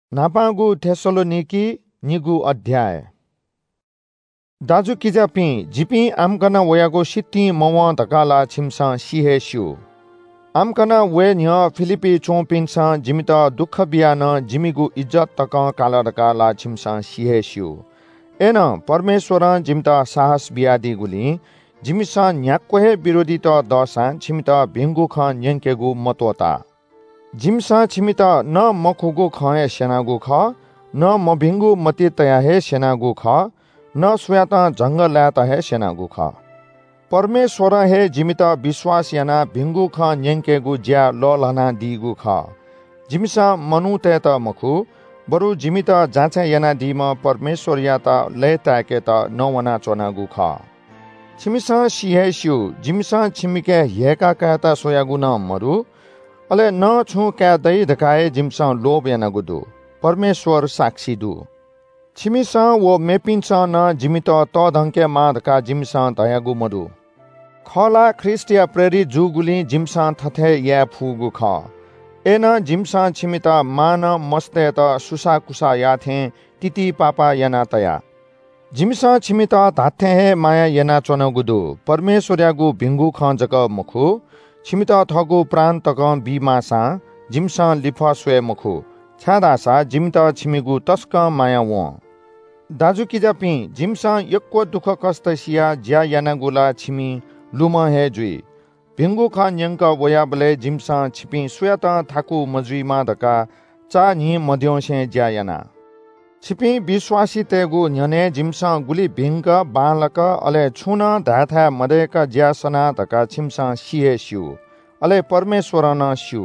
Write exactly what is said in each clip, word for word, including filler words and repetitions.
नापागु थेसलोनिकी निगु अध्याय दाजु किजापि जिपि आमकना वयागो सित्ती मव धकाला छिमसा सिहेस्यु आमकना वे न्य फिलिपी चोपिनसा जिमित दुख बियान जिमिगु इज्जत तक काला धकाला छिमसा सिहेस्यु एन परमेश्वर जिमित साहस बियादी गुली जिमिसा न्याक्वे विरोधी त दसा छिमित भिंगु ख न्यंकेगु मतोता जिमसा छिमित न मखुगु ख सेनागु ख न मभिंगु मति तया हे सेनागु ख न स्वयाता जंग लाता हे सेनागु ख परमेश्वर हे जिमित विश्वास याना भिंगु ख न्यंकेगु ज्या ललना दिगु ख जिमसा मनु तेत मखु बरु जिमित जाचा याना दिम परमेश्वर याता लेताके त नवना चोनागु ख छिमिसा सिहेस्यु जिमसा छिमिके हेका काता सोयागु न मरु अले न छु क्या दै धकाए जिमसा लोभ याना गुदु परमेश्वर साक्षी दु छिमिसा वो मेपिनसा न जिमित त धंके मा धका जिमसा दयागु मदु खला ख्रिस्टिया प्रेरित जुगुली जिमसा थथे या फुगु ख एन जिमसा छिमित मान मस्ते त सुसा कुसा याथे तिति पापा याना तया जिमसा छिमित धाथे हे माया याना चनगुदु परमेश्वर यागु भिंगु ख जक मखु छिमित थगु प्राण तक बिमासा जिमसा लिफा स्वे मखु छादासा जिमित छिमिगु तस्क माया व दाजु किजापि जिमसा यक्को दुख कष्ट सिया ज्या यानागुला छिमी लुम हे जुई भिंगु ख न्यंक वयाबले जिमसा छिपि स्वयता थाकु मजुइमा धका चा नि मध्योसे ज्या याना छिपि विश्वासी तेगु न्यने जिमसा गुली भिंग बालक अले छुन धाथा मदेक ज्यासना धका छिमसा सिहेस्यु अले परमेश्वर न स्यु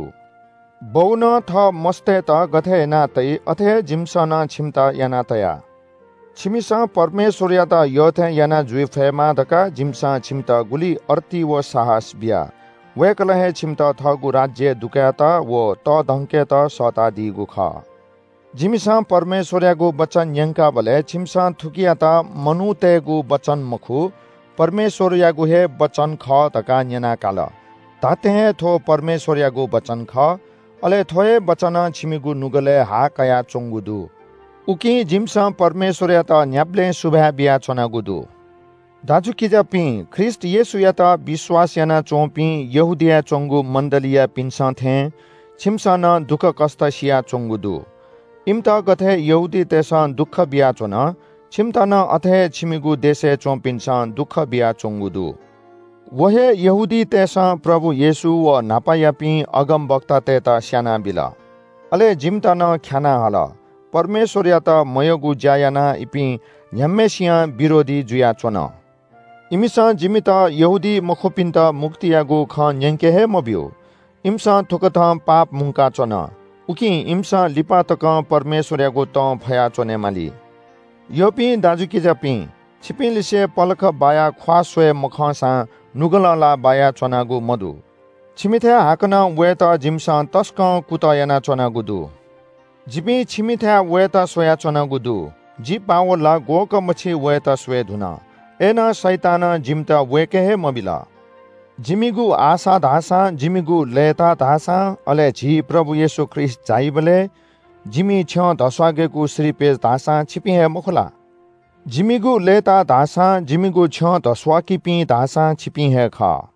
बौन थ मस्ते त गथे नातै अथे जिमसा न छिमता याना तया छिमिसा परमेश्वर याता यथे याना जुइ फेमा धका जिमसा छिमता गुली अर्ती व साहस बिया वेकलहे छिमता थगु राज्य दुकाता व त धंके त सता दिगु ख जिमिसा परमेश्वरयागु बचन यंका बले छिमसा थुकियाता मनुतेगु बचन मखु परमेश्वरयागु हे बचन ख धका न्यना काल ताते हे थो परमेश्वरयागु बचन ख अले थोए बचन छिमिगु नुगले हा कया चोंगुदु उकी जिमसा परमेश्वरयाता न्याब्ले सुभा बिया चनागुदु दाजु किजापि ख्रिस्ट येसु याता विश्वास याना चोपि यहुदिया चोंगु मण्डलिया पिन्सा थे छिमसा न दुख कष्ट सिया चोंगुदु इम्ता गथे यहुदी तेसा दुख बिया चोन छिमता न अथे छिमिगु देशे चोपिन्सा दुख बिया चोंगुदु वहे यहुदी तेसा प्रभु येसु व नापायापि अगम वक्ता तेता स्याना बिला अले जिमता न ख्याना हल परमेश्वर याता मयगु ज्यायाना इपि न्याम्मेसिया विरोधी जुया चोन इमिसा जिमिता यहुदी मखोपिन्त मुक्तियागु ख न्यंके हे मबियो इमसा थुकथा पाप मुंका चोन उकी इमसा लिपा तक परमेश्वरयागु त भया चोने माली योपि दाजु किजापि छिपि लिसे पलख बाया ख्वास्वे मखसा नुगलला बाया चोनागु मधु छिमिथे हाकना वेता जिमसा तस्क कुतयना चोनागु दु जिपि छिमिथे वेता सोया चोनागु दु जि पावला गोक मछि वेता स्वे धुना एना शैतान जिमता वेके हे मबिला जिमिगु आशा धासा जिमिगु लेता धासा अले झी प्रभु येशु ख्रिस्ट जाइबले जिमी छ धस्वागेगु श्री पेज धासा छिपि हे मुखला जिमिगु लेता धासा जिमिगु छ धस्वाकी पि धासा छिपि हे ख